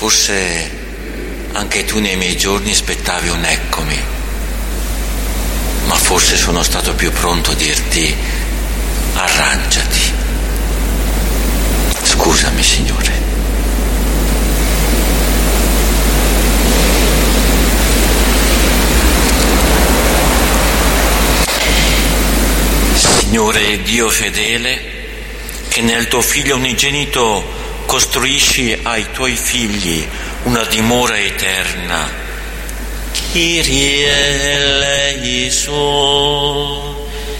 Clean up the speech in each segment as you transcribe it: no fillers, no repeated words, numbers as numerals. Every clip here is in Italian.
Forse anche tu nei miei giorni aspettavi un eccomi, ma forse sono stato più pronto a dirti arrangiati. Scusami, Signore. Signore Dio fedele, che nel tuo Figlio unigenito costruisci ai tuoi figli una dimora eterna. Kyrie eleison.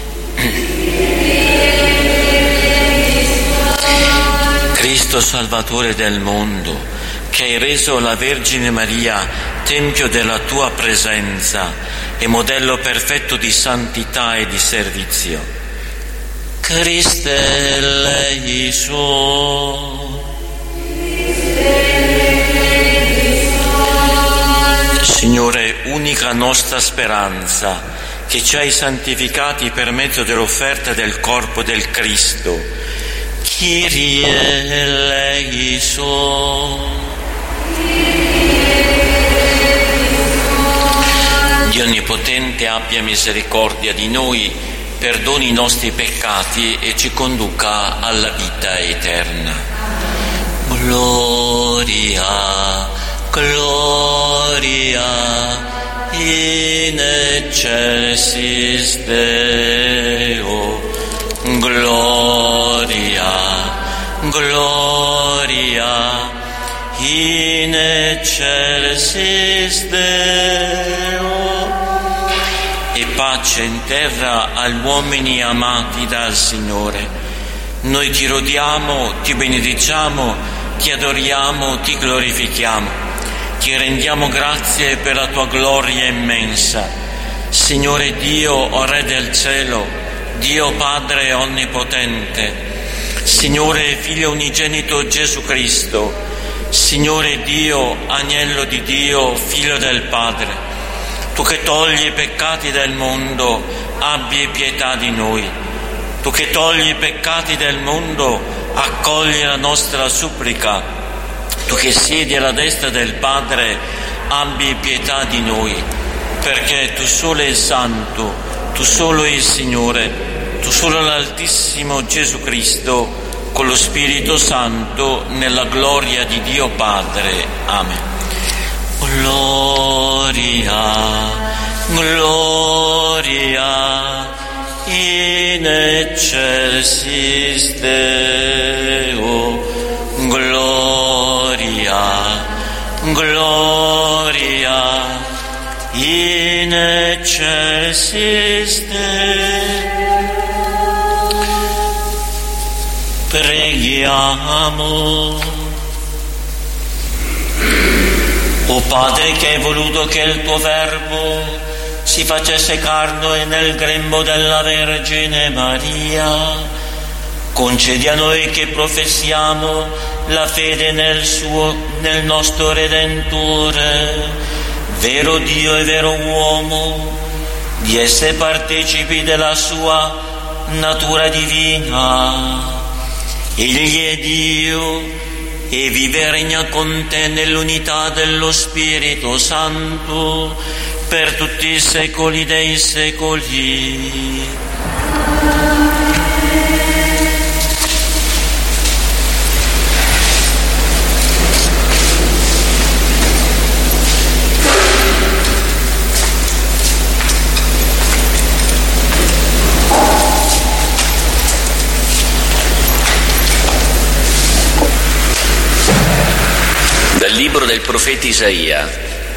Cristo Salvatore del mondo, che hai reso la Vergine Maria tempio della tua presenza e modello perfetto di santità e di servizio. Christe eleison. Signore, unica nostra speranza, che ci hai santificati per mezzo dell'offerta del corpo del Cristo. Kyrie eleison. Dio Onnipotente abbia misericordia di noi, perdoni i nostri peccati e ci conduca alla vita eterna. Gloria, gloria in excelsis Deo. Gloria, gloria in excelsis Deo. E pace in terra agli uomini amati dal Signore. Noi ti lodiamo, ti benediciamo, ti adoriamo, ti glorifichiamo, ti rendiamo grazie per la tua gloria immensa. Signore Dio, o Re del cielo, Dio Padre onnipotente, Signore Figlio unigenito Gesù Cristo, Signore Dio, Agnello di Dio, Figlio del Padre, tu che togli i peccati del mondo, abbi pietà di noi. Tu che togli i peccati del mondo, accogli la nostra supplica. Tu che siedi alla destra del Padre, abbi pietà di noi, perché tu solo il Santo, tu solo il Signore, tu solo l'Altissimo Gesù Cristo, con lo Spirito Santo, nella gloria di Dio Padre. Amen. Gloria, gloria in excelsis Deo. Gloria, gloria in excelsis Deo. Preghiamo. O Padre, che hai voluto che il tuo Verbo si facesse carne nel grembo della Vergine Maria, concedi a noi che professiamo la fede nel nostro Redentore, vero Dio e vero uomo, di essere partecipi della sua natura divina. Egli è Dio e vive e regna con te nell'unità dello Spirito Santo per tutti i secoli dei secoli. Dal libro del profeta Isaia.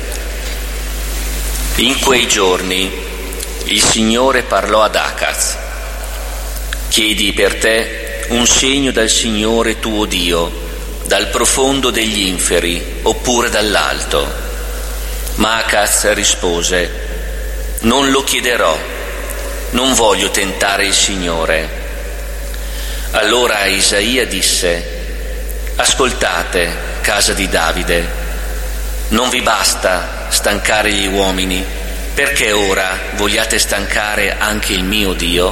In quei giorni il Signore parlò ad Acaz: chiedi per te un segno dal Signore tuo Dio, dal profondo degli inferi oppure dall'alto. Ma Acaz rispose: non lo chiederò, non voglio tentare il Signore. Allora Isaia disse: ascoltate, casa di Davide, non vi basta stancare gli uomini, perché ora vogliate stancare anche il mio Dio?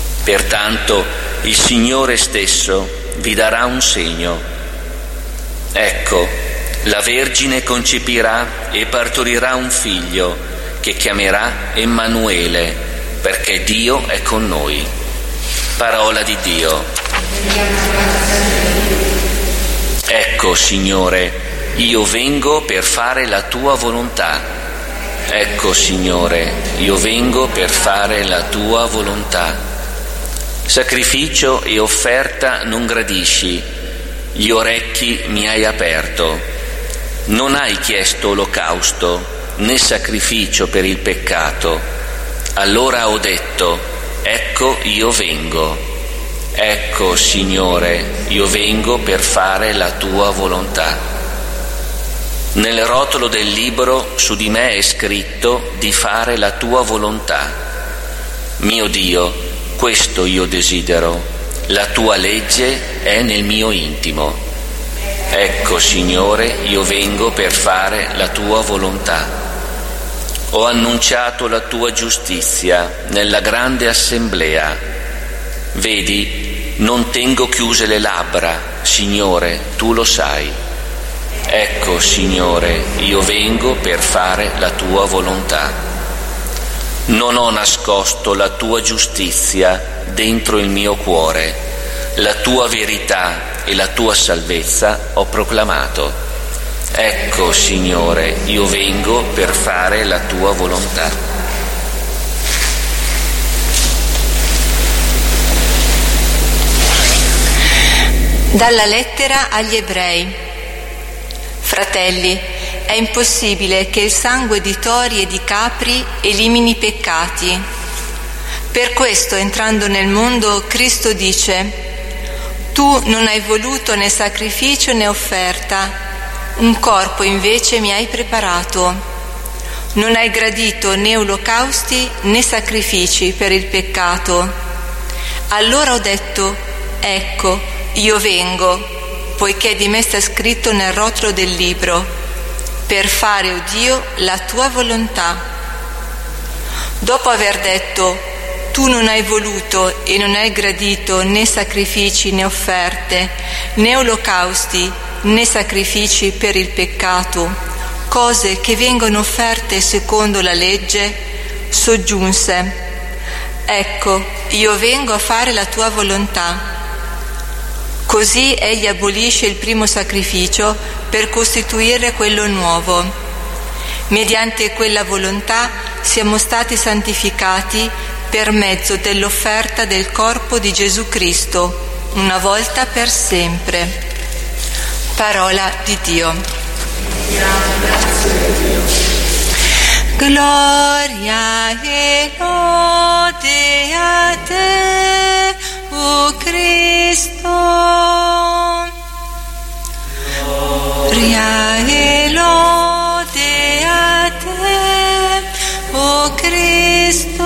Pertanto il Signore stesso vi darà un segno. Ecco, la Vergine concepirà e partorirà un figlio che chiamerà Emanuele, perché Dio è con noi. Parola di Dio. Ecco, Signore, io vengo per fare la tua volontà. Ecco, Signore, io vengo per fare la tua volontà. Sacrificio e offerta non gradisci, gli orecchi mi hai aperto. Non hai chiesto olocausto né sacrificio per il peccato. Allora ho detto, ecco io vengo. Ecco, Signore, io vengo per fare la tua volontà. Nel rotolo del libro su di me è scritto di fare la tua volontà. Mio Dio, questo io desidero, la tua legge è nel mio intimo. Ecco, Signore, io vengo per fare la tua volontà. Ho annunciato la tua giustizia nella grande assemblea. Vedi, non tengo chiuse le labbra, Signore, tu lo sai. Ecco, Signore, io vengo per fare la tua volontà. Non ho nascosto la tua giustizia dentro il mio cuore, la tua verità e la tua salvezza ho proclamato. Ecco, Signore, io vengo per fare la tua volontà. Dalla lettera agli Ebrei. Fratelli, è impossibile che il sangue di tori e di capri elimini i peccati. Per questo, entrando nel mondo, Cristo dice: tu non hai voluto né sacrificio né offerta, un corpo invece mi hai preparato. Non hai gradito né olocausti né sacrifici per il peccato. Allora ho detto, ecco, io vengo, poiché di me sta scritto nel rotolo del libro, per fare, o Dio, la tua volontà. Dopo aver detto, tu non hai voluto e non hai gradito né sacrifici né offerte, né olocausti né sacrifici per il peccato, cose che vengono offerte secondo la legge, soggiunse, ecco, io vengo a fare la tua volontà. Così egli abolisce il primo sacrificio per costituire quello nuovo. Mediante quella volontà siamo stati santificati per mezzo dell'offerta del corpo di Gesù Cristo, una volta per sempre. Parola di Dio. Gloria e lode a te, o Cristo. Gloria e lode a te, o Cristo.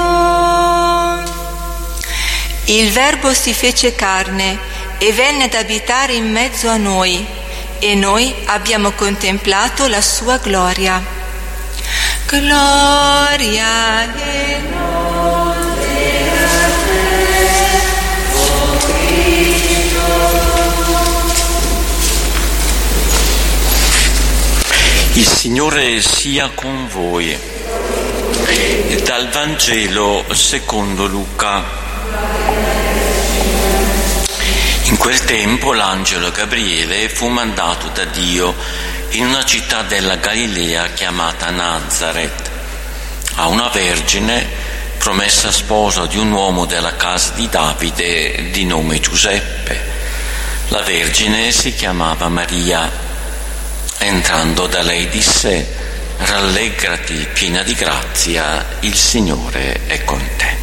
Il Verbo si fece carne e venne ad abitare in mezzo a noi, e noi abbiamo contemplato la sua gloria. Gloria e lode a te, o Cristo. Il Signore sia con voi. Dal Vangelo secondo Luca. In quel tempo l'angelo Gabriele fu mandato da Dio in una città della Galilea chiamata Nazaret, a una vergine promessa sposa di un uomo della casa di Davide di nome Giuseppe. La vergine si chiamava Maria. Entrando da lei disse: rallegrati, piena di grazia, il Signore è con te.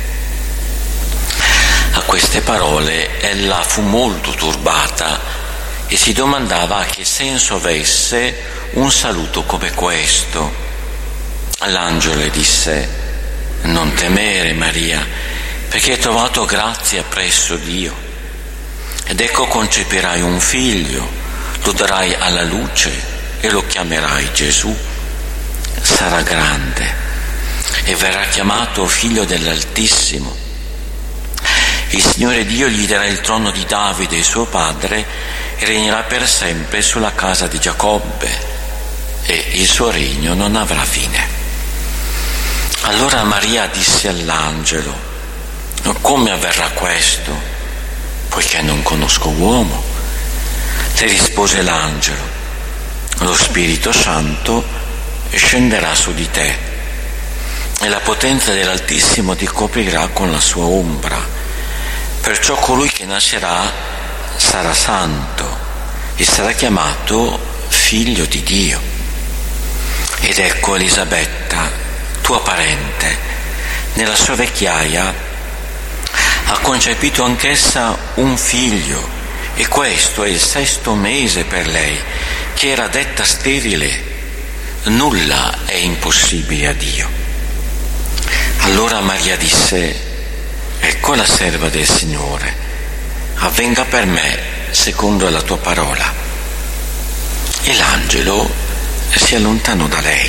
A queste parole ella fu molto turbata e si domandava che senso avesse un saluto come questo. L'angelo le disse: non temere, Maria, perché hai trovato grazia presso Dio. Ed ecco, concepirai un figlio, lo darai alla luce e lo chiamerai Gesù. Sarà grande e verrà chiamato figlio dell'Altissimo. Il Signore Dio gli darà il trono di Davide, suo padre, regnerà per sempre sulla casa di Giacobbe e il suo regno non avrà fine. Allora Maria disse all'angelo: come avverrà questo, poiché non conosco uomo? Le rispose l'angelo: lo Spirito Santo scenderà su di te e la potenza dell'Altissimo ti coprirà con la sua ombra. Perciò colui che nascerà sarà santo e sarà chiamato figlio di Dio. Ed ecco Elisabetta, tua parente, nella sua vecchiaia ha concepito anch'essa un figlio, e questo è il 6° mese per lei, che era detta sterile. Nulla è impossibile a Dio. Allora Maria disse: ecco la serva del Signore, avvenga per me secondo la tua parola. E l'angelo si allontanò da lei.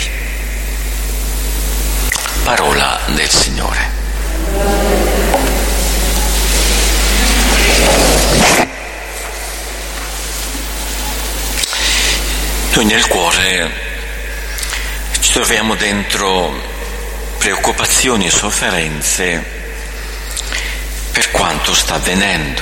Parola del Signore. Noi nel cuore ci troviamo dentro preoccupazioni e sofferenze per quanto sta avvenendo,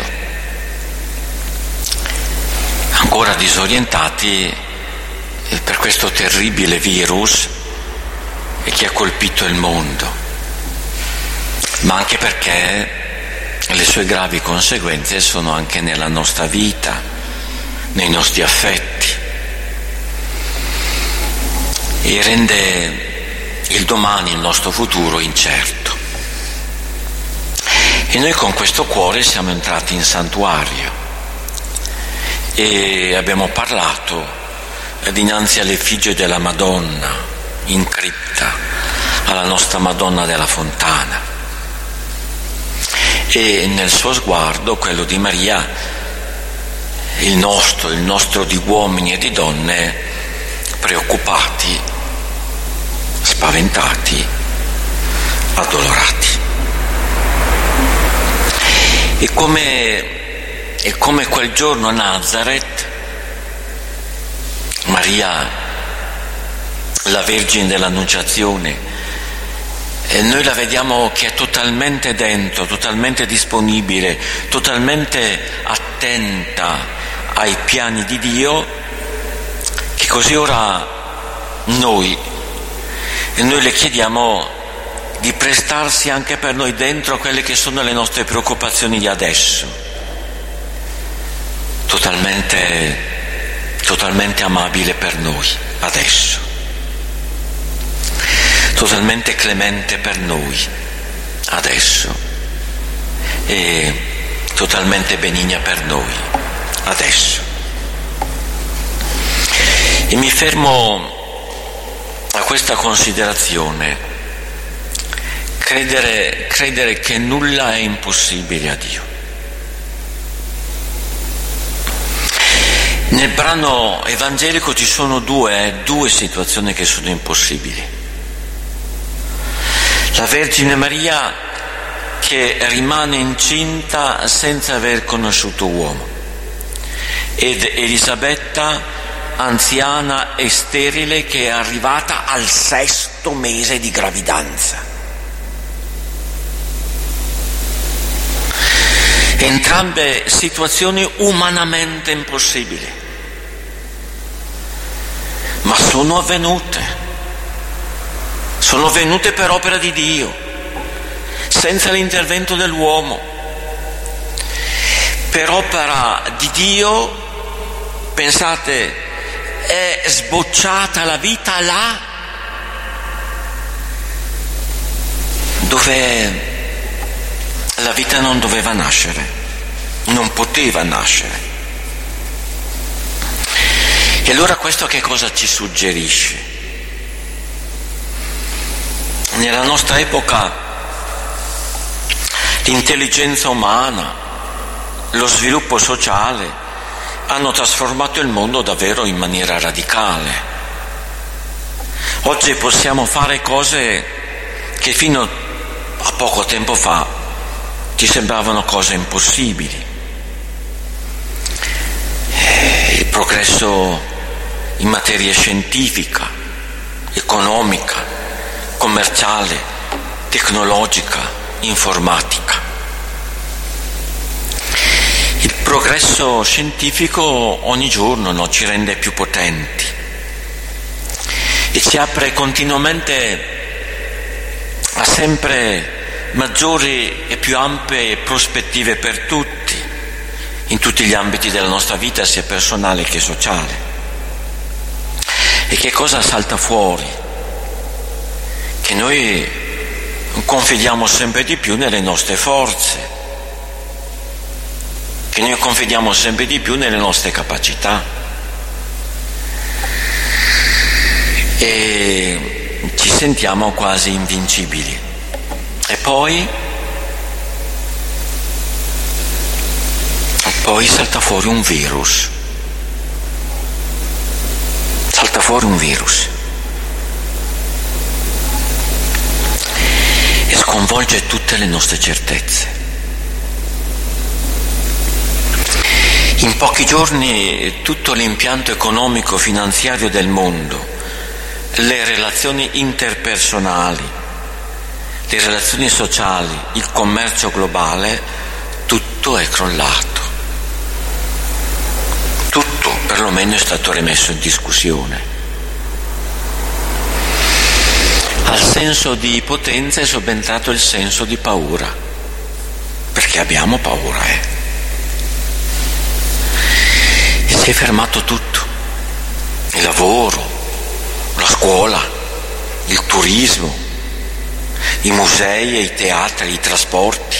ancora disorientati per questo terribile virus che ha colpito il mondo, ma anche perché le sue gravi conseguenze sono anche nella nostra vita, nei nostri affetti, e rende il domani, il nostro futuro, incerto. E noi con questo cuore siamo entrati in santuario e abbiamo parlato dinanzi all'effigie della Madonna in cripta, alla nostra Madonna della Fontana, e nel suo sguardo, quello di Maria, il nostro di uomini e di donne preoccupati, spaventati, addolorati. E come quel giorno a Nazareth, Maria, la Vergine dell'Annunciazione, noi la vediamo che è totalmente dentro, totalmente disponibile, totalmente attenta ai piani di Dio, che così ora noi le chiediamo di prestarsi anche per noi dentro a quelle che sono le nostre preoccupazioni di adesso, totalmente amabile per noi adesso, totalmente clemente per noi adesso e totalmente benigna per noi adesso. E mi fermo a questa considerazione: credere che nulla è impossibile a Dio. Nel brano evangelico ci sono due situazioni che sono impossibili. La Vergine Maria che rimane incinta senza aver conosciuto uomo, ed Elisabetta, anziana e sterile, che è arrivata al 6° mese di gravidanza. Entrambe situazioni umanamente impossibili, ma sono avvenute per opera di Dio, senza l'intervento dell'uomo. Per opera di Dio, pensate, è sbocciata la vita là dove la vita non doveva nascere, non poteva nascere. E allora questo che cosa ci suggerisce? Nella nostra epoca l'intelligenza umana, lo sviluppo sociale hanno trasformato il mondo davvero in maniera radicale. Oggi possiamo fare cose che fino a poco tempo fa ci sembravano cose impossibili. progresso in materia scientifica, economica, commerciale, tecnologica, informatica. Il progresso scientifico ogni giorno ci rende più potenti e ci apre continuamente a sempre maggiori e più ampie prospettive per tutti, in tutti gli ambiti della nostra vita, sia personale che sociale. E che cosa salta fuori? Che noi confidiamo sempre di più nelle nostre forze, che noi confidiamo sempre di più nelle nostre capacità e ci sentiamo quasi invincibili. E poi salta fuori un virus. Salta fuori un virus e sconvolge tutte le nostre certezze. In pochi giorni tutto l'impianto economico finanziario del mondo, le relazioni interpersonali, le relazioni sociali, il commercio globale, tutto è crollato. Tutto perlomeno è stato rimesso in discussione. Al senso di potenza è subentrato il senso di paura, perché abbiamo paura, Si è fermato tutto, il lavoro, la scuola, il turismo, i musei e i teatri, i trasporti.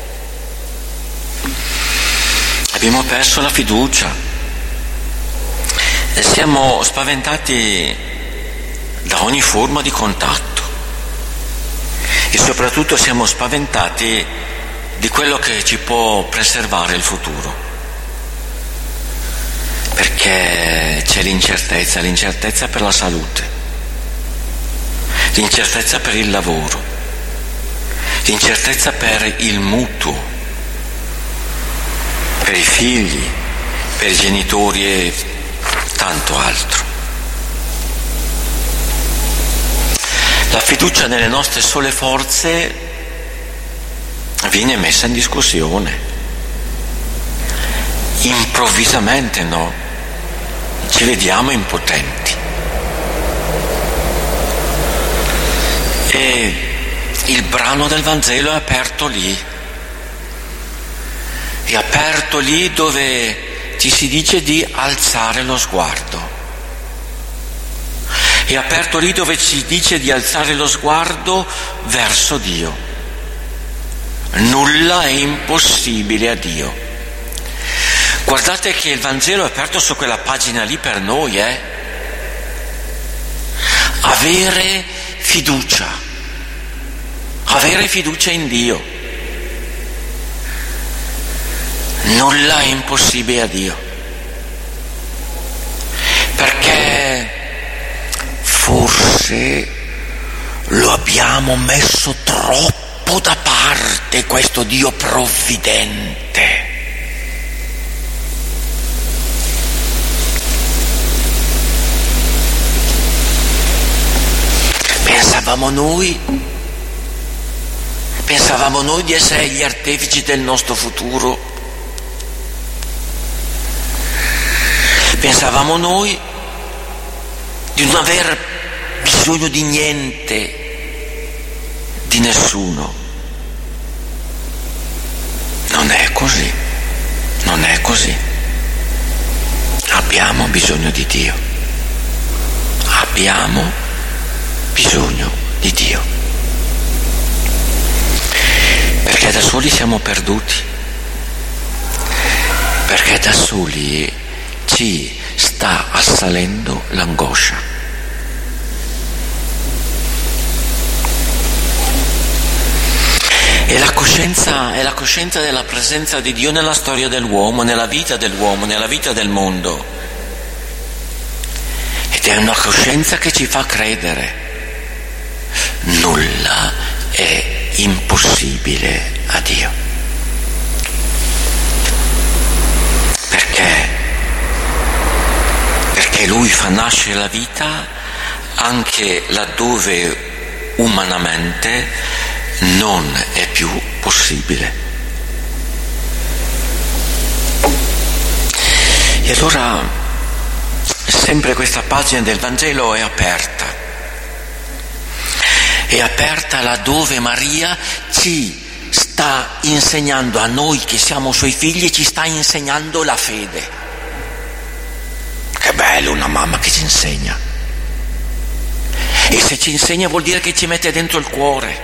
Abbiamo perso la fiducia e siamo spaventati da ogni forma di contatto e soprattutto siamo spaventati di quello che ci può preservare il futuro. Perché c'è l'incertezza per la salute, l'incertezza per il lavoro, l'incertezza per il mutuo, per i figli, per i genitori e tanto altro. La fiducia nelle nostre sole forze viene messa in discussione. Improvvisamente, no? Ci vediamo impotenti. E il brano del Vangelo è aperto lì. È aperto lì dove ci si dice di alzare lo sguardo. È aperto lì dove ci dice di alzare lo sguardo verso Dio. Nulla è impossibile a Dio. Guardate che il Vangelo è aperto su quella pagina lì per noi, Avere fiducia in Dio. Nulla è impossibile a Dio. Perché forse lo abbiamo messo troppo da parte, questo Dio provvidente. Pensavamo noi di essere gli artefici del nostro futuro. Pensavamo noi di non aver bisogno di niente, di nessuno. Non è così. Abbiamo bisogno di Dio. Abbiamo bisogno di Dio, perché da soli siamo perduti, perché da soli ci sta assalendo l'angoscia. È la coscienza della presenza di Dio nella storia dell'uomo, nella vita del mondo, ed è una coscienza che ci fa credere. Nulla è impossibile a Dio. Perché fa nascere la vita anche laddove umanamente non è più possibile. E allora sempre questa pagina del Vangelo è aperta laddove Maria ci sta insegnando, a noi che siamo suoi figli, ci sta insegnando la fede. Che bello una mamma che ci insegna. E se ci insegna vuol dire che ci mette dentro il cuore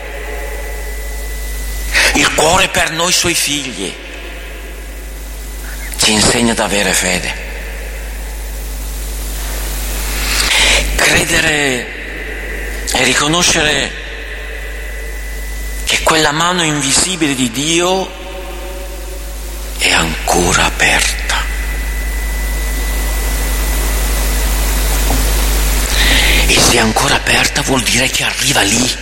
per noi suoi figli, ci insegna ad avere fede. Credere e riconoscere che quella mano invisibile di Dio è ancora aperta. E se è ancora aperta vuol dire che arriva lì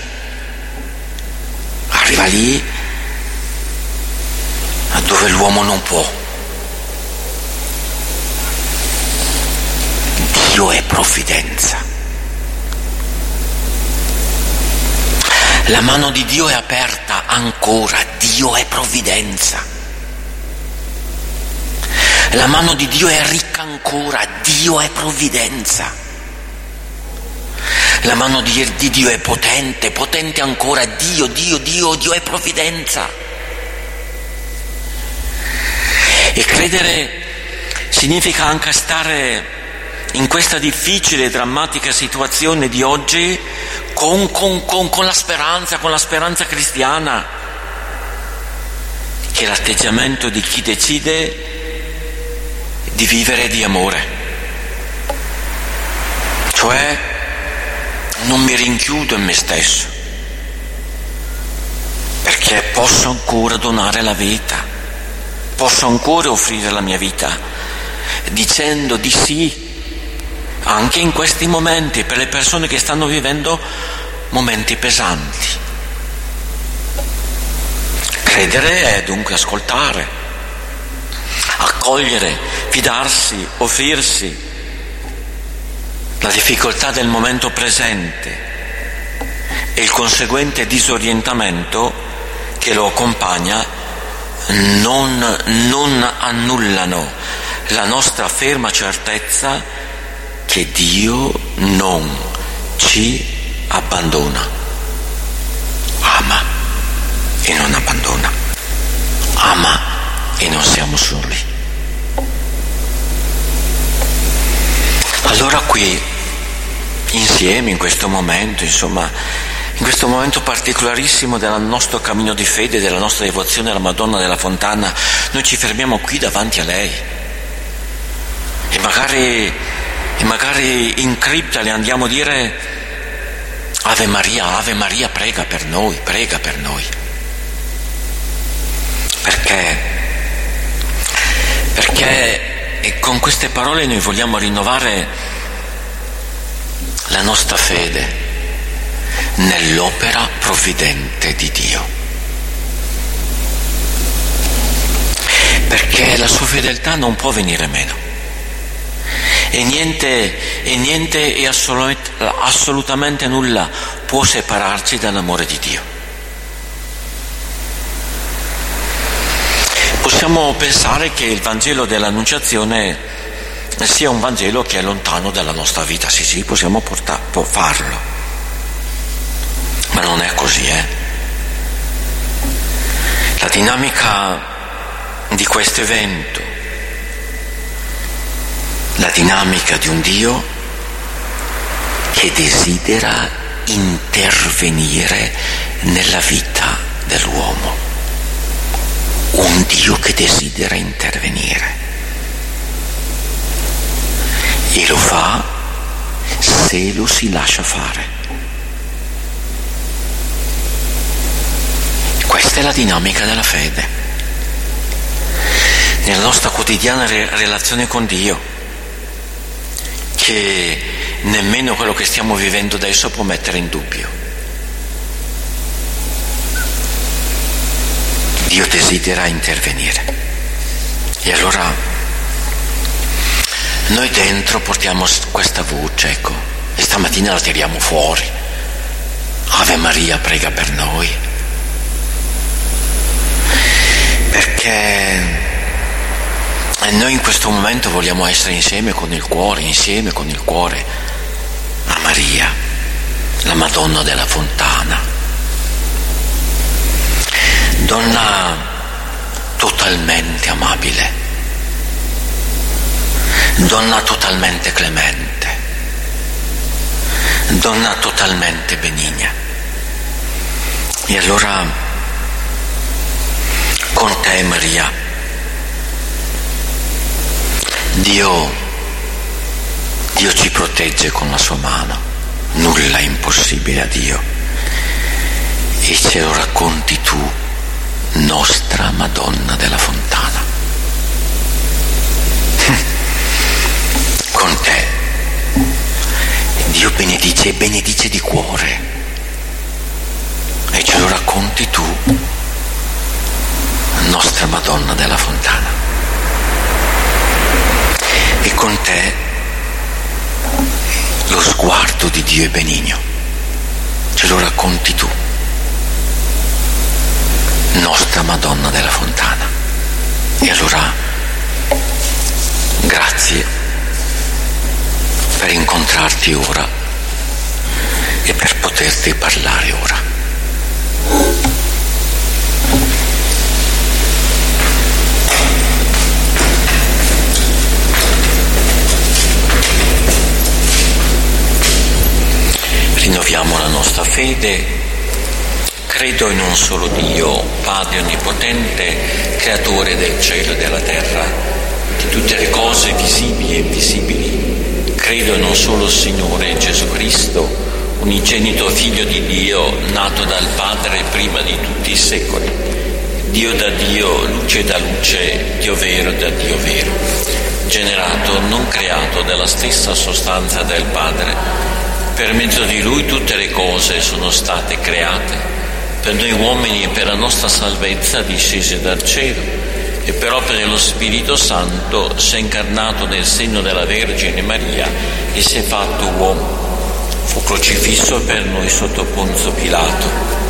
dove l'uomo non può. Dio è provvidenza. La mano di Dio è aperta ancora, Dio è provvidenza. La mano di Dio è ricca ancora, Dio è provvidenza. La mano di Dio è potente ancora, Dio è provvidenza. E credere significa anche stare in questa difficile e drammatica situazione di oggi con la speranza cristiana, che è l'atteggiamento di chi decide di vivere di amore. Cioè, non mi rinchiudo in me stesso, perché posso ancora donare la vita, posso ancora offrire la mia vita, dicendo di sì anche in questi momenti per le persone che stanno vivendo momenti pesanti. Credere è dunque ascoltare, accogliere, fidarsi, offrirsi. La difficoltà del momento presente e il conseguente disorientamento che lo accompagna non annullano la nostra ferma certezza che Dio non ci abbandona, ama e non abbandona, ama e non siamo soli. Allora qui insieme in questo momento, insomma, in questo momento particolarissimo del nostro cammino di fede, della nostra devozione alla Madonna della Fontana, noi ci fermiamo qui davanti a lei e magari in cripta le andiamo a dire: Ave Maria, prega per noi. Perché con queste parole noi vogliamo rinnovare la nostra fede nell'opera provvidente di Dio. Perché la sua fedeltà non può venire meno. E niente e assolutamente nulla può separarci dall'amore di Dio. Possiamo pensare che il Vangelo dell'Annunciazione sia un Vangelo che è lontano dalla nostra vita, sì, possiamo farlo, ma non è così, La dinamica di questo evento, la dinamica di un Dio che desidera intervenire nella vita dell'uomo, un Dio che desidera intervenire e lo fa se lo si lascia fare. Questa è la dinamica della fede nella nostra quotidiana relazione con Dio, che nemmeno quello che stiamo vivendo adesso può mettere in dubbio. Dio desidera intervenire. E allora Noi dentro portiamo questa voce, ecco, e stamattina la tiriamo fuori. Ave Maria, prega per noi. Perché noi in questo momento vogliamo essere insieme con il cuore a Maria, la Madonna della Fontana, donna totalmente amabile, donna totalmente clemente, donna totalmente benigna. E allora con te, Maria, Dio ci protegge con la sua mano, nulla è impossibile a Dio, e ce lo racconti tu, nostra Madonna della Fontana. Con te Dio benedice e benedice di cuore, e ce lo racconti tu, nostra Madonna della Fontana. E con te lo sguardo di Dio è benigno, ce lo racconti tu, nostra Madonna della Fontana. E allora grazie per incontrarti ora e per poterti parlare ora. Rinnoviamo la nostra fede. Credo in un solo Dio, Padre Onnipotente, Creatore del cielo e della terra, di tutte le cose visibili e invisibili. Credo in un solo Signore Gesù Cristo, unigenito Figlio di Dio, nato dal Padre prima di tutti i secoli, Dio da Dio, luce da luce, Dio vero da Dio vero, generato, non creato, dalla stessa sostanza del Padre. Per mezzo di Lui tutte le cose sono state create, per noi uomini e per la nostra salvezza discese dal cielo, e per opera dello Spirito Santo si è incarnato nel seno della Vergine Maria e si è fatto uomo. Fu crocifisso per noi sotto Ponzio Pilato.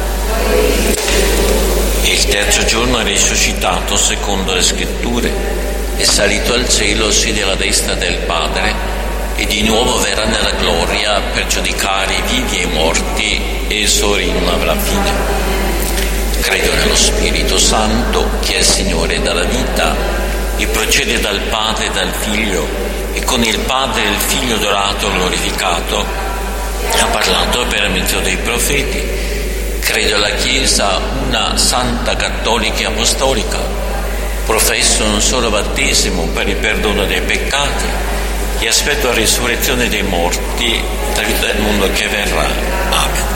E il terzo giorno è risuscitato secondo le Scritture, è salito al cielo, siede alla destra del Padre, e di nuovo verrà nella gloria per giudicare i vivi e i morti, e il suo regno non avrà fine. Credo nello Spirito Santo, che è il Signore della vita, e procede dal Padre e dal Figlio, e con il Padre e il Figlio adorato e glorificato, ha parlato per mezzo dei profeti. Credo alla Chiesa, una santa, cattolica e apostolica, professo un solo battesimo per il perdono dei peccati, e aspetto la risurrezione dei morti, la vita del mondo che verrà. Amen.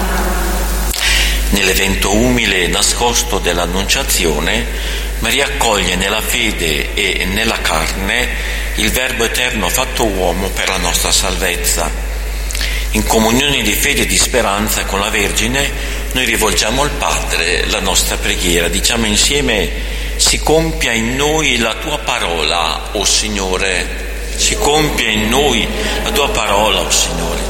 Nell'evento umile e nascosto dell'Annunciazione, Maria accoglie nella fede e nella carne il Verbo eterno fatto uomo per la nostra salvezza. In comunione di fede e di speranza con la Vergine, noi rivolgiamo al Padre la nostra preghiera. Diciamo insieme: si compia in noi la tua parola, o Signore. Si compie in noi la tua parola, o Signore.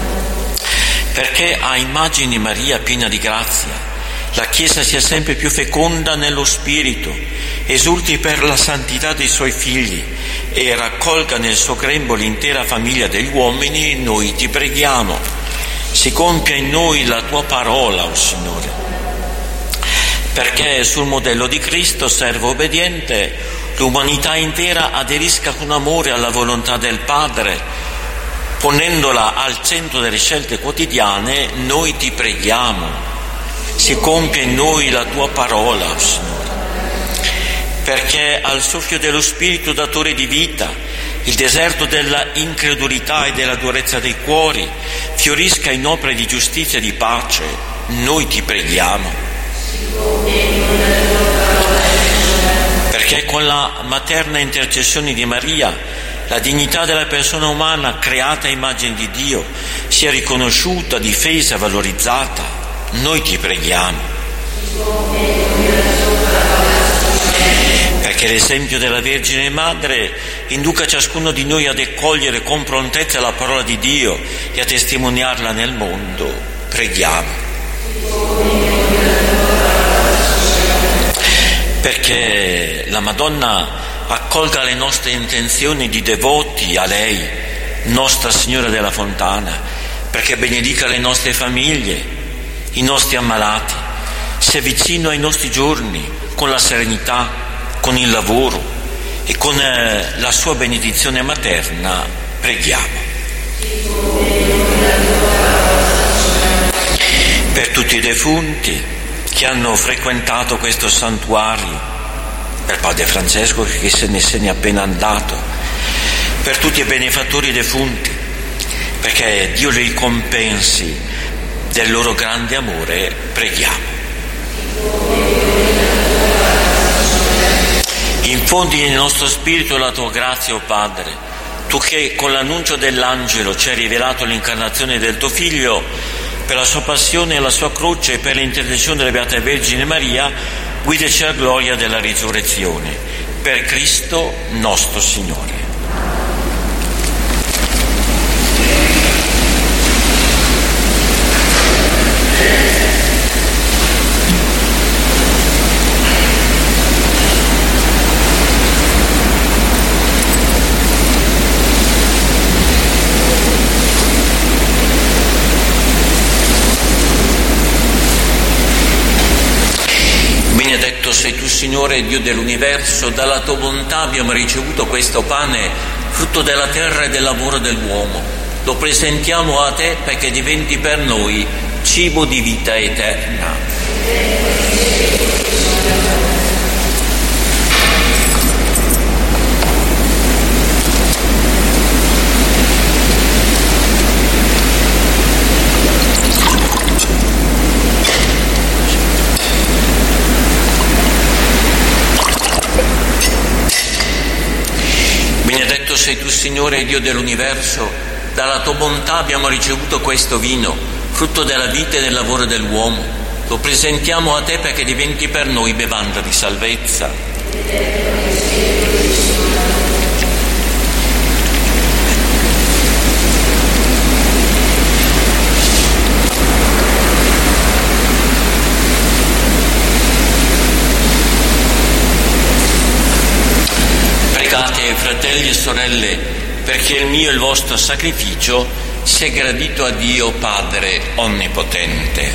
Perché a immagine di Maria piena di grazia, la Chiesa sia sempre più feconda nello Spirito, esulti per la santità dei suoi figli e raccolga nel suo grembo l'intera famiglia degli uomini, noi ti preghiamo. Si compia in noi la tua parola, o Signore. Perché sul modello di Cristo, servo obbediente, l'umanità intera aderisca con amore alla volontà del Padre, ponendola al centro delle scelte quotidiane, noi ti preghiamo. Si compie in noi la tua parola, Signore. Perché al soffio dello Spirito datore di vita, il deserto della incredulità e della durezza dei cuori fiorisca in opere di giustizia e di pace, noi ti preghiamo. Perché con la materna intercessione di Maria la dignità della persona umana creata a immagine di Dio sia riconosciuta, difesa e valorizzata, noi ti preghiamo. Perché l'esempio della Vergine Madre induca ciascuno di noi ad accogliere con prontezza la parola di Dio e a testimoniarla nel mondo. Preghiamo. Perché la Madonna accolga le nostre intenzioni di devoti a lei, Nostra Signora della Fontana, perché benedica le nostre famiglie, i nostri ammalati, sia vicino ai nostri giorni con la serenità, con il lavoro e con la sua benedizione materna. Preghiamo. Per tutti i defunti che hanno frequentato questo santuario, per Padre Francesco che se ne è appena andato, per tutti i benefattori defunti, perché Dio li ricompensi del loro grande amore. Preghiamo. Infondi nel nostro spirito la tua grazia, o Padre, tu che con l'annuncio dell'angelo ci hai rivelato l'incarnazione del tuo Figlio, per la sua passione e la sua croce e per l'intercessione della Beata Vergine Maria, guidaci alla gloria della risurrezione. Per Cristo nostro Signore. Benedetto sei tu, Signore, Dio dell'universo, dalla tua bontà abbiamo ricevuto questo pane, frutto della terra e del lavoro dell'uomo. Lo presentiamo a te perché diventi per noi cibo di vita eterna. Benedetto sei tu, Signore, Dio dell'universo, dalla tua bontà abbiamo ricevuto questo vino, frutto della vita e del lavoro dell'uomo. Lo presentiamo a te perché diventi per noi bevanda di salvezza. Pregate, fratelli e sorelle, perché il mio e il vostro sacrificio sia gradito a Dio Padre Onnipotente.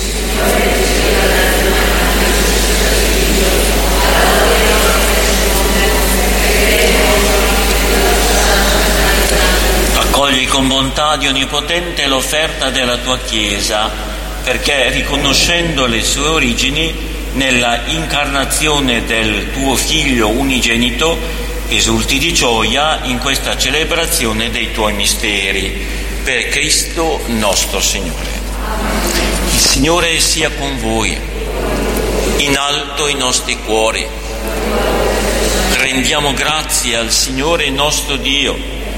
Accogli con bontà di Onnipotente l'offerta della tua Chiesa, perché riconoscendo le sue origini nella incarnazione del tuo Figlio unigenito, esulti di gioia in questa celebrazione dei tuoi misteri. Per Cristo nostro Signore. Il Signore sia con voi. In alto i nostri cuori. Rendiamo grazie al Signore nostro Dio.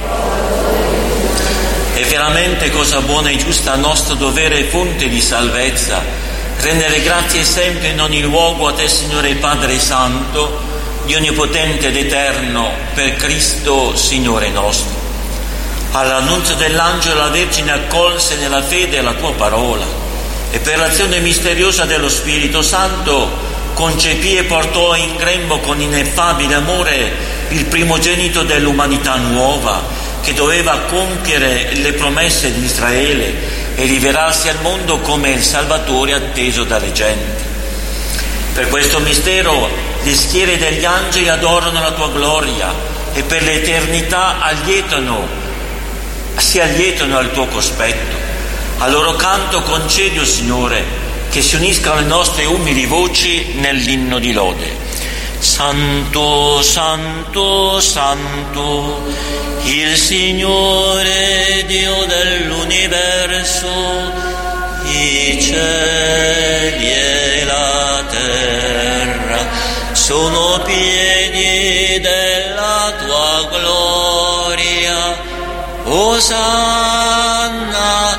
È veramente cosa buona e giusta, nostro dovere e fonte di salvezza, rendere grazie sempre in ogni luogo a te, Signore Padre Santo, Dio onnipotente ed eterno, per Cristo Signore nostro. All'annunzio dell'angelo la Vergine accolse nella fede la tua parola e per l'azione misteriosa dello Spirito Santo concepì e portò in grembo con ineffabile amore il primogenito dell'umanità nuova, che doveva compiere le promesse di Israele e rivelarsi al mondo come il Salvatore atteso dalle genti. Per questo mistero le schiere degli angeli adorano la tua gloria e per l'eternità si allietano al tuo cospetto. Al loro canto concedi, o Signore, che si uniscano le nostre umili voci nell'inno di lode. Santo, Santo, Santo, il Signore Dio dell'universo, i cieli e la terra sono pieni della tua gloria. Osanna,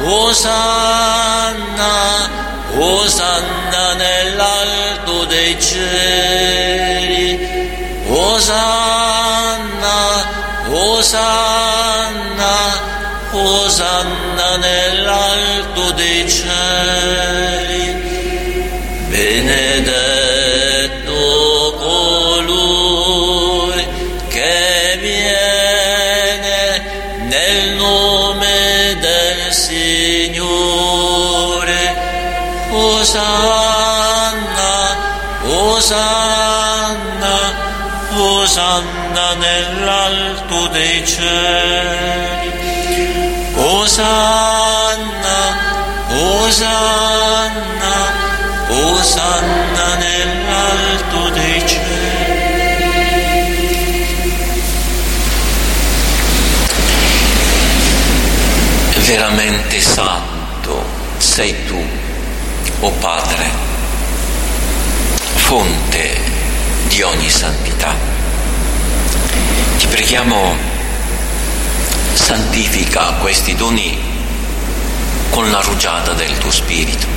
Osanna, Osanna nell'alto dei cieli. Osanna Osanna, Osanna nell'alto dei cieli, benedetto colui che viene nel nome del Signore. Osanna, Osanna, Osanna nell'alto dei cieli. Osanna, Osanna, Osanna nell'alto dei cieli. Veramente santo sei tu, o Padre, fonte di ogni santità. Ti preghiamo, santifica questi doni con la rugiada del tuo Spirito,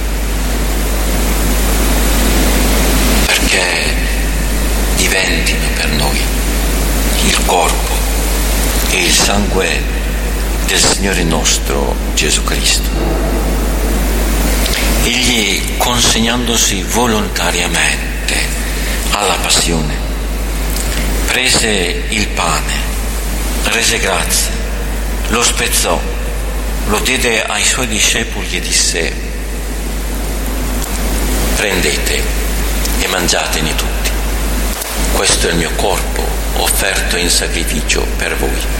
perché diventino per noi il corpo e il sangue del Signore nostro Gesù Cristo. Egli, consegnandosi volontariamente alla passione, prese il pane, rese grazie, lo spezzò, lo diede ai suoi discepoli e disse: prendete e mangiatene tutti, questo è il mio corpo offerto in sacrificio per voi.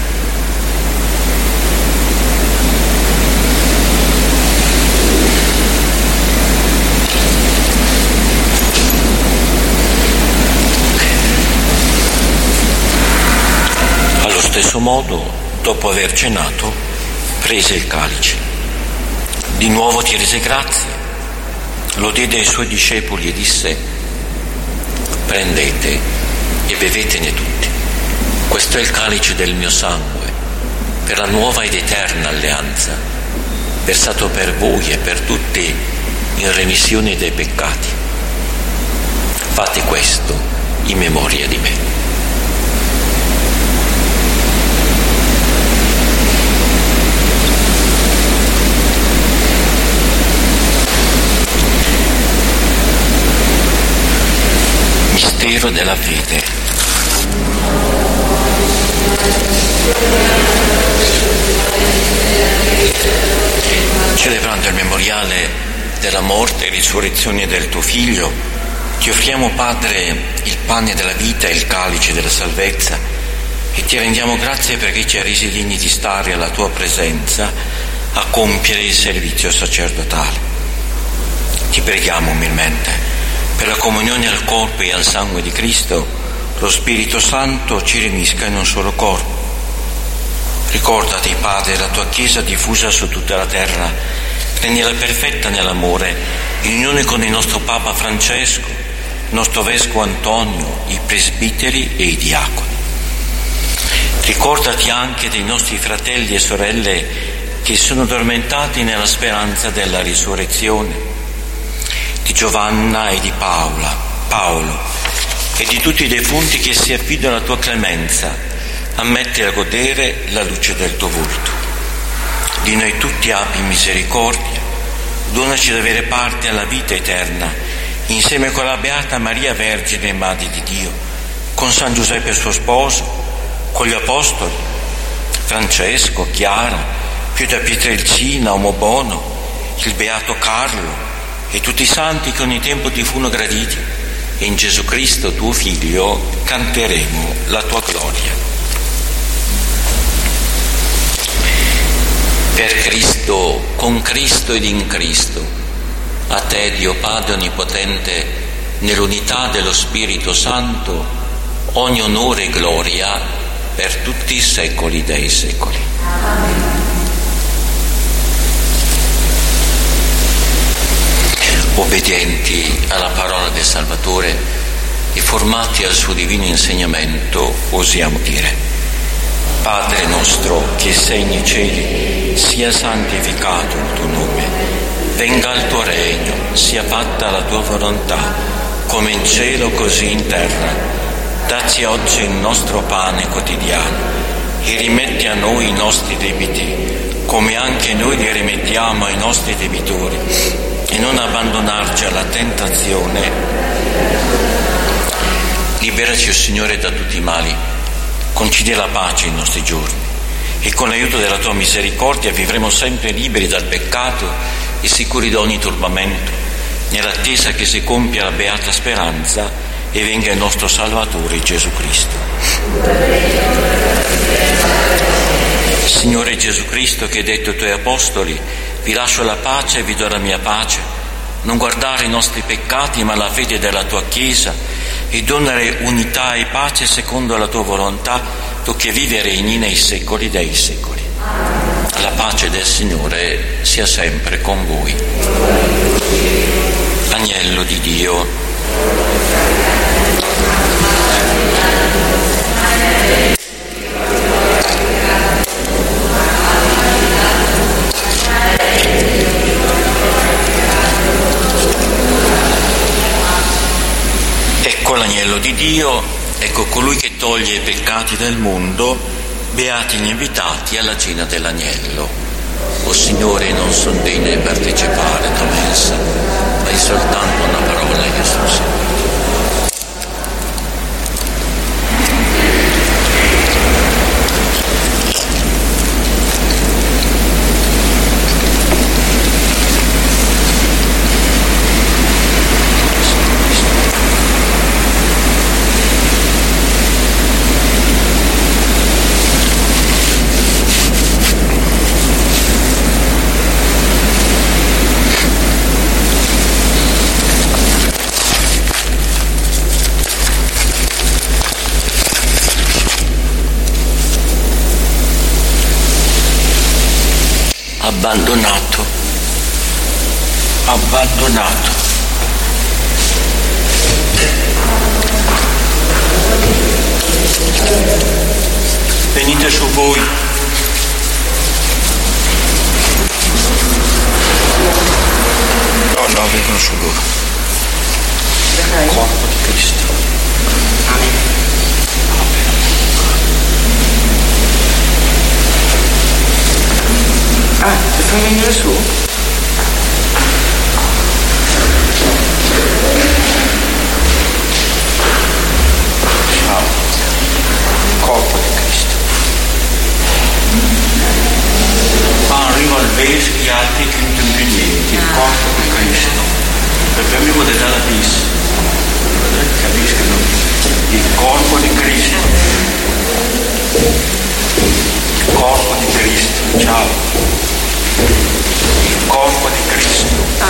Allo stesso modo, dopo aver cenato, prese il calice. Di nuovo ti rese grazie, lo diede ai suoi discepoli e disse: prendete e bevetene tutti. Questo è il calice del mio sangue, per la nuova ed eterna alleanza, versato per voi e per tutti in remissione dei peccati. Fate questo in memoria di me. Mistero della fede. Celebrando il memoriale della morte e risurrezione del tuo Figlio, ti offriamo, Padre, il pane della vita e il calice della salvezza, e ti rendiamo grazie perché ci hai resi degni di stare alla tua presenza a compiere il servizio sacerdotale. Ti preghiamo umilmente, per la comunione al corpo e al sangue di Cristo, lo Spirito Santo ci riunisca in un solo corpo. Ricordati, Padre, la tua Chiesa diffusa su tutta la terra, rendila perfetta nell'amore, in unione con il nostro Papa Francesco, il nostro Vescovo Antonio, i presbiteri e i diaconi. Ricordati anche dei nostri fratelli e sorelle che sono addormentati nella speranza della risurrezione, di Giovanna e di Paolo e di tutti i defunti che si affidano alla tua clemenza, ammetti a godere la luce del tuo volto. Di noi tutti abbi misericordia, donaci di avere parte alla vita eterna, insieme con la Beata Maria Vergine, Madre di Dio, con San Giuseppe suo sposo, con gli Apostoli, Francesco, Chiara, Pio da Pietrelcina, Omobono, il Beato Carlo, e tutti i santi che ogni tempo ti furono graditi, e in Gesù Cristo tuo Figlio canteremo la tua gloria. Per Cristo, con Cristo ed in Cristo, a te, Dio Padre Onnipotente, nell'unità dello Spirito Santo, ogni onore e gloria per tutti i secoli dei secoli. Amen. Obbedienti alla parola del Salvatore e formati al suo divino insegnamento, osiamo dire: Padre nostro che sei nei cieli, sia santificato il tuo nome, venga il tuo regno, sia fatta la tua volontà, come in cielo così in terra. Dacci oggi il nostro pane quotidiano e rimetti a noi i nostri debiti, come anche noi li rimettiamo ai nostri debitori, e non abbandonarci alla tentazione. Liberaci, o Signore, da tutti i mali, concedi la pace ai nostri giorni, e con l'aiuto della tua misericordia vivremo sempre liberi dal peccato e sicuri da ogni turbamento, nell'attesa che si compia la beata speranza e venga il nostro Salvatore Gesù Cristo. Signore Gesù Cristo, che hai detto ai tuoi apostoli: vi lascio la pace e vi do la mia pace, non guardare i nostri peccati ma la fede della tua Chiesa, e donare unità e pace secondo la tua volontà, tu che vivi e regni nei secoli dei secoli. La pace del Signore sia sempre con voi. Agnello di Dio. Ecco l'agnello di Dio, ecco colui che toglie i peccati del mondo. Beati gli invitati alla cena dell'agnello. O Signore, non sono degno di partecipare alla tua mensa, ma soltanto una parola io sono sempre. Abbandonato. Venite su voi. No, vengono su loro. Corpo di Cristo. Amen. Ti fai venire su? Ciao, corpo di Cristo. Arriva al base gli altri che non più niente, il corpo di Cristo. Perché a me vuole dare la bis. Capiscono? Il corpo di Cristo. Il corpo di Cristo. Ciao. Il corpo di Cristo.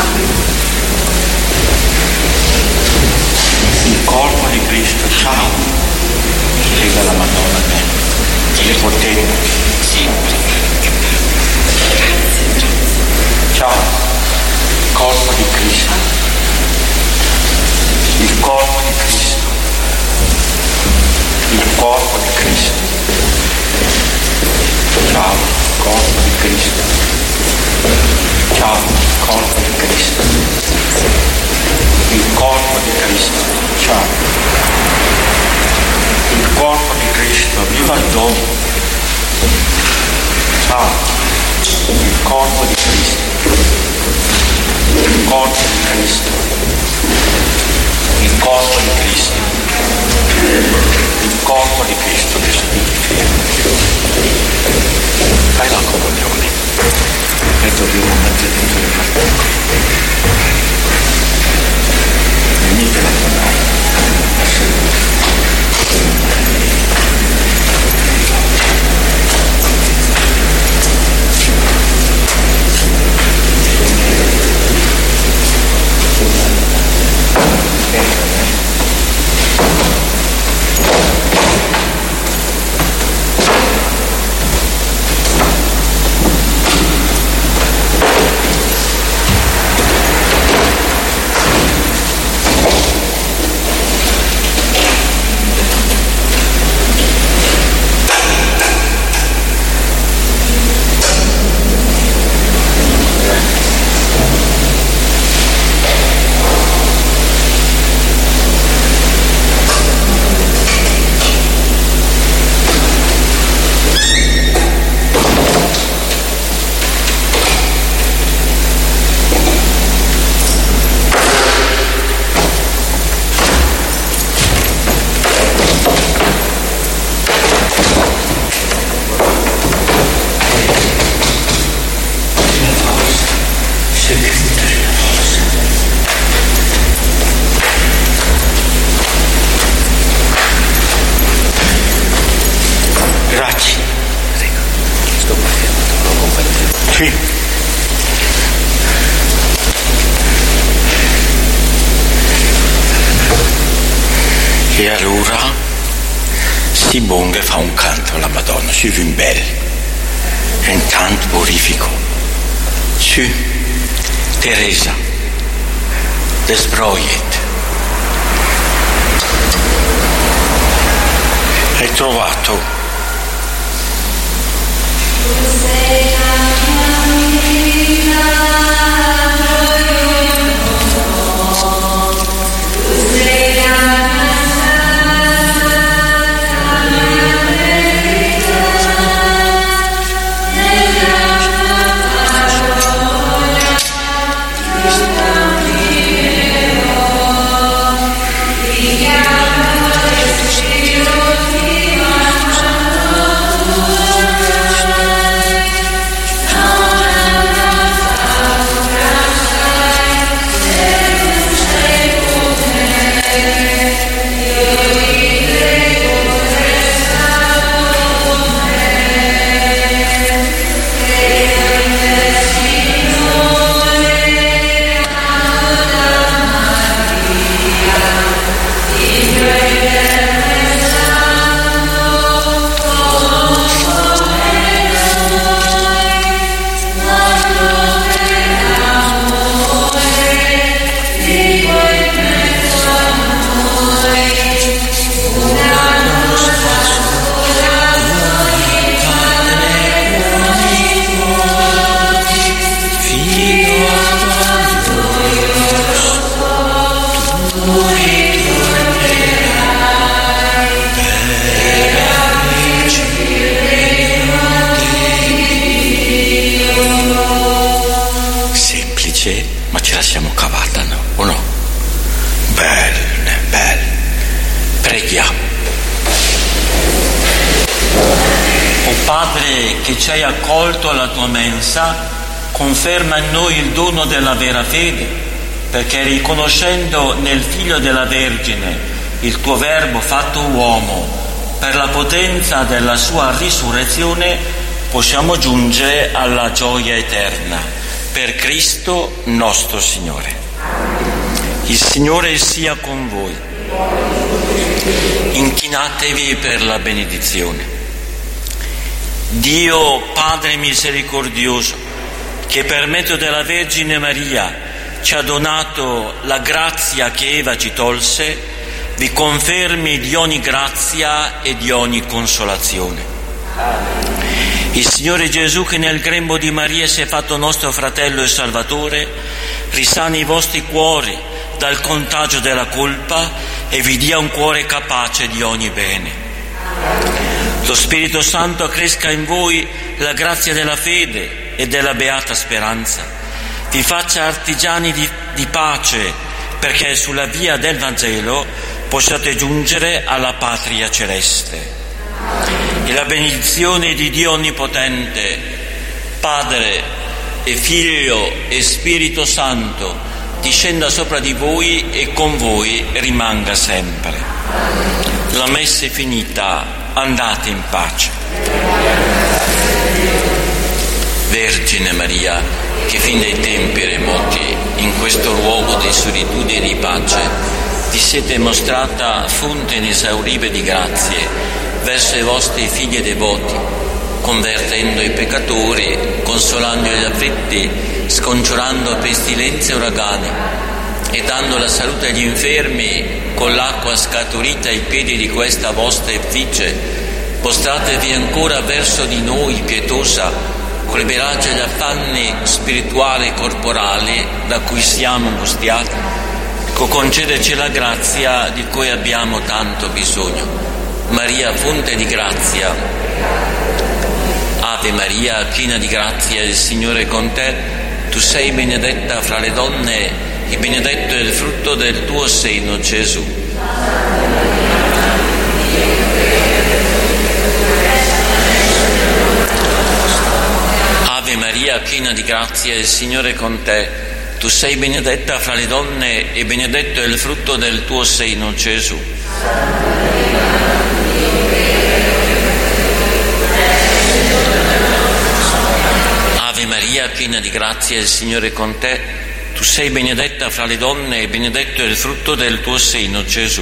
Il corpo di Cristo. Ciao. Lega la Madonna a me. Le potenti. Ciao. Il corpo di Cristo. Il corpo di Cristo. Il corpo di Cristo. Ciao. Corpo di Cristo. Ciao, corpo di Cristo. Il corpo di Cristo. Ciao. Il corpo di Cristo, viva il dono. Ciao. Il corpo di Cristo. Il corpo di Cristo. Il corpo di Cristo. Il corpo di Cristo che fai la comunione. E dobbiamo mettere dentro le parti. Venite la comunione. Sì. E allora Simone fa un canto alla Madonna, si un bel, un canto purifico. Sì, Teresa, desbroiet. Hai trovato? Ma ce la siamo cavata, no? O no? Bene, bene. Preghiamo. O Padre che ci hai accolto alla tua mensa, conferma in noi il dono della vera fede, perché riconoscendo nel Figlio della Vergine il tuo Verbo fatto uomo, per la potenza della sua risurrezione possiamo giungere alla gioia eterna. Per Cristo nostro Signore. Il Signore sia con voi. Inchinatevi per la benedizione. Dio Padre misericordioso, che per mezzo della Vergine Maria ci ha donato la grazia che Eva ci tolse, vi confermi di ogni grazia e di ogni consolazione. Il Signore Gesù, che nel grembo di Maria si è fatto nostro fratello e Salvatore, risani i vostri cuori dal contagio della colpa e vi dia un cuore capace di ogni bene. Lo Spirito Santo accresca in voi la grazia della fede e della beata speranza, vi faccia artigiani di pace, perché sulla via del Vangelo possiate giungere alla patria celeste. E la benedizione di Dio Onnipotente, Padre e Figlio e Spirito Santo, discenda sopra di voi e con voi rimanga sempre. La messa è finita, andate in pace. Vergine Maria, che fin dai tempi remoti in questo luogo di solitudine e di pace vi siete mostrata fonte inesauribile di grazie verso i vostri figli devoti, convertendo i peccatori, consolando gli afflitti, scongiurando pestilenze e uragani, e dando la salute agli infermi con l'acqua scaturita ai piedi di questa vostra effigie, mostratevi ancora verso di noi pietosa, con liberarci agli affanni spirituali e corporali da cui siamo angustiati, concederci la grazia di cui abbiamo tanto bisogno. Maria, fonte di grazia. Ave Maria, piena di grazia, il Signore è con te. Tu sei benedetta fra le donne e benedetto è il frutto del tuo seno, Gesù. Ave Maria, piena di grazia, il Signore è con te. Tu sei benedetta fra le donne e benedetto è il frutto del tuo seno, Gesù. Ave Maria, piena di grazia, il Signore è con te. Tu sei benedetta fra le donne e benedetto è il frutto del tuo seno, Gesù.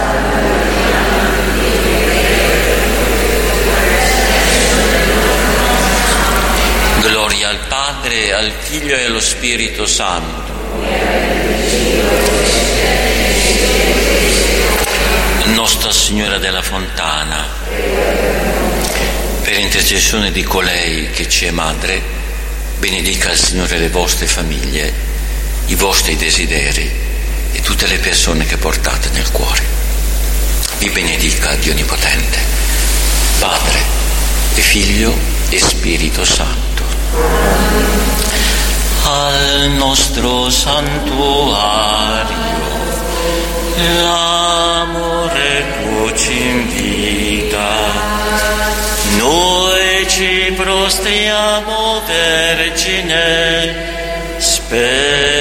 Gloria al Padre, al Figlio e allo Spirito Santo. Nostra Signora della Fontana, per intercessione di colei che ci è madre, benedica il Signore le vostre famiglie, i vostri desideri e tutte le persone che portate nel cuore. Vi benedica Dio Onnipotente, Padre e Figlio e Spirito Santo. Al nostro santuario l'amore tuo ci invita, noi ci prostriamo, Vergine,